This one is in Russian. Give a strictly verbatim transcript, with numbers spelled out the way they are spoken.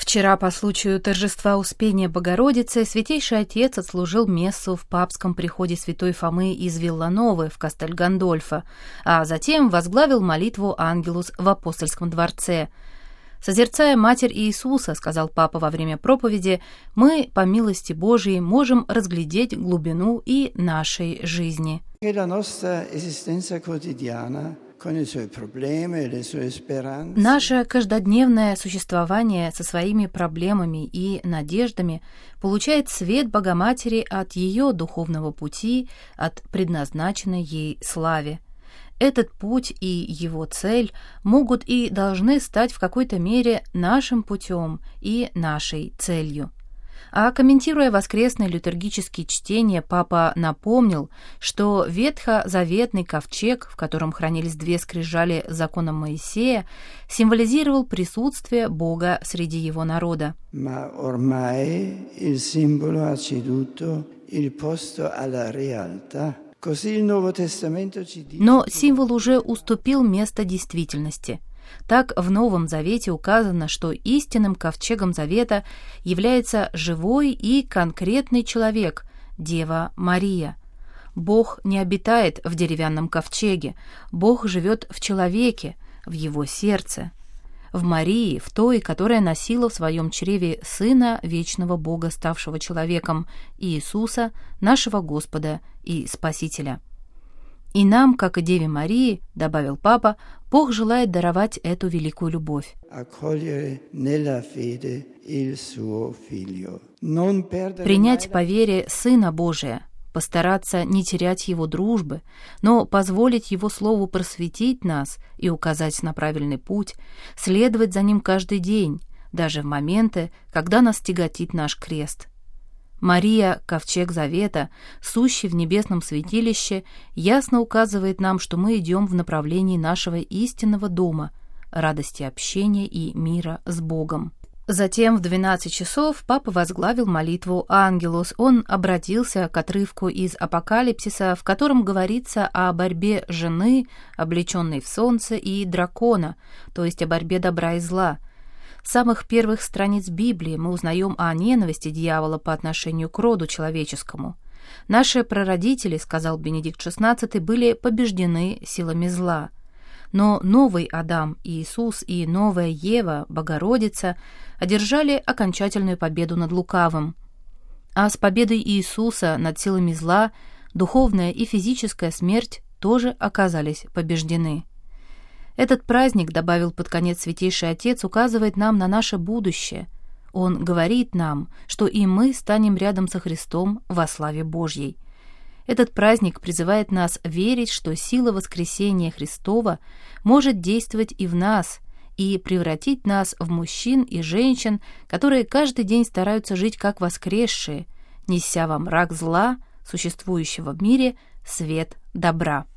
Вчера по случаю торжества Успения Богородицы Святейший Отец отслужил мессу в папском приходе святой Фомы из Виллановы в Кастель-Гандольфо, а затем возглавил молитву «Ангелус» в Апостольском дворце. «Созерцая Матерь Иисуса, — сказал Папа во время проповеди, — мы, по милости Божией, можем разглядеть глубину и нашей жизни». Наше каждодневное существование со своими проблемами и надеждами получает свет Богоматери от ее духовного пути, от предназначенной ей славе. Этот путь и его цель могут и должны стать в какой-то мере нашим путем и нашей целью. А комментируя воскресные литургические чтения, Папа напомнил, что ветхозаветный ковчег, в котором хранились две скрижали закона Моисея, символизировал присутствие Бога среди его народа. Но символ уже уступил место действительности. Так в Новом Завете указано, что истинным ковчегом Завета является живой и конкретный человек, Дева Мария. Бог не обитает в деревянном ковчеге, Бог живет в человеке, в его сердце. В Марии, в той, которая носила в своем чреве Сына Вечного Бога, ставшего человеком, Иисуса, нашего Господа и Спасителя. И нам, как и Деве Марии, — добавил Папа, — Бог желает даровать эту великую любовь. Принять по вере Сына Божия, постараться не терять Его дружбы, но позволить Его Слову просветить нас и указать на правильный путь, следовать за Ним каждый день, даже в моменты, когда нас тяготит наш крест. Мария, ковчег Завета, сущий в небесном святилище, ясно указывает нам, что мы идем в направлении нашего истинного дома, радости общения и мира с Богом. Затем в двенадцать часов Папа возглавил молитву «Ангелус». Он обратился к отрывку из Апокалипсиса, в котором говорится о борьбе жены, облеченной в солнце, и дракона, то есть о борьбе добра и зла. С самых первых страниц Библии мы узнаем о ненависти дьявола по отношению к роду человеческому. Наши прародители, сказал Бенедикт шестнадцатый, были побеждены силами зла. Но новый Адам, Иисус, и новая Ева, Богородица, одержали окончательную победу над лукавым. А с победой Иисуса над силами зла духовная и физическая смерть тоже оказались побеждены. Этот праздник, добавил под конец Святейший Отец, указывает нам на наше будущее. Он говорит нам, что и мы станем рядом со Христом во славе Божьей. Этот праздник призывает нас верить, что сила воскресения Христова может действовать и в нас, и превратить нас в мужчин и женщин, которые каждый день стараются жить как воскресшие, неся во мрак зла, существующего в мире, свет добра.